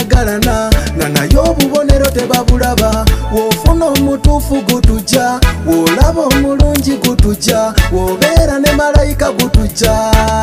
bayagalana nga naye obubonero tebabulaba. Wofuna omutuufu gutuja, wolaba omulungi gutuja, wobeera ne malayika gutuja.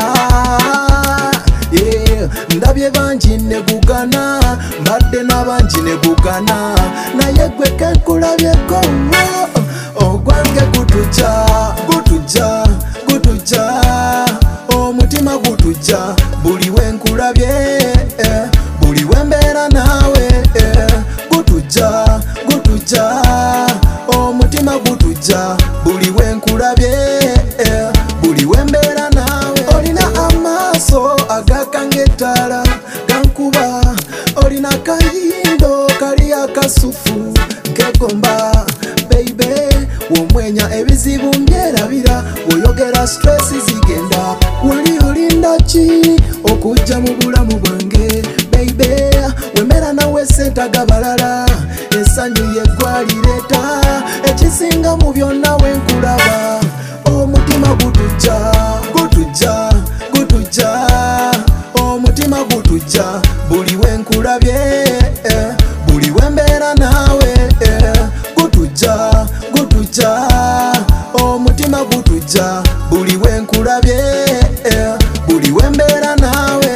Ndabye bangi ne gugana, mbadde n'abangi ne gugana, naye gwe kenkulabyeko ogwange gutuja, gutuja, gutuja, omutima gutuja buli wenkulabye, buli wembeera naawe, gutuja, gutuja, omutima gutuja buli wenkulabye, buli wembeera naawe. Olina amaaso agakanga ettaala gankuba, olina kayindo kali akasufu kegomba. Baby womwenya ebizibu mbyerabira, woyogera stress zigenda. Wali olinda ki okujja mu bulamu bwange? Baby wemera nawe sentaga balala, essanyu yeggwalireeta, ekisinga mu byonna wenkulaba. Omutima gutuja, gutuja, gutuja, omutima gutuja buli wenkulabye, buli wembeera naawe, gutuja, gutuja, omutima gutuja buli wenkulabye, buli wembeera naawe.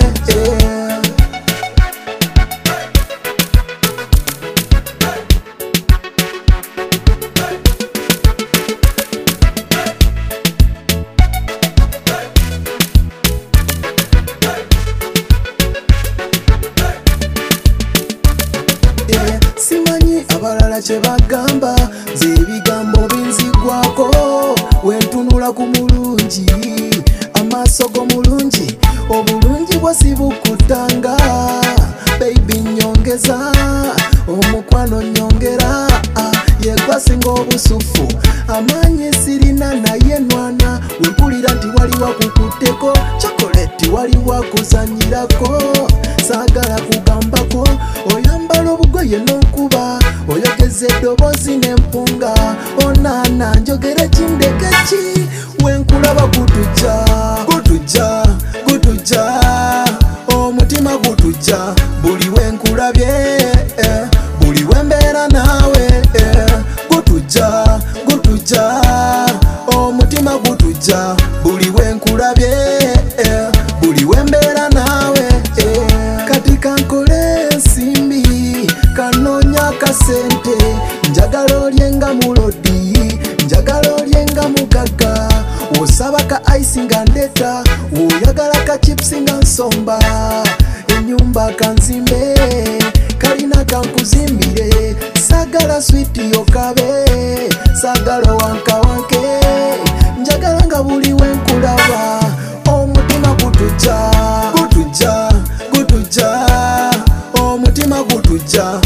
Simanyi abalala kye bagamba, nze ebigambo binzigwako wentunula ku mulungi, amaaso go mulungi, obulungi bwasi bukutanga. Baby nyongeza omukwano nyongera, yegwasinga obusufu, amaanyi sirina naye nwana, wempulira nti waliwo kukuteko, chokoleti waliwo kuzanyirako, saagala kugambako, oyambala obugoye n'okuba, oyogeza eddoboozi n'empunga, onaana njogera kindeke ki wenkulaba gutuja, gutuja, gutuja, omutima gutuja buli wenkulabye, buli wembeera naawe, gutuja, gutuja, omutima gutuja buli wenkulabye, buli wembeera naawe. Kati kankole ensimbi, kanoonya kasente, njagala olyenga mulodi, njagala olyenga mugaga, osaba ka ice nga ndeta, oyagala ka chips nga nsomba, enyumba kanzimbe, kalina kankuzimbire, sagala switi okabe, sagala wankawanke, njagala nga buli wenkulaba. Omutima gutuja, gutuja, gutuja, omutima gutuja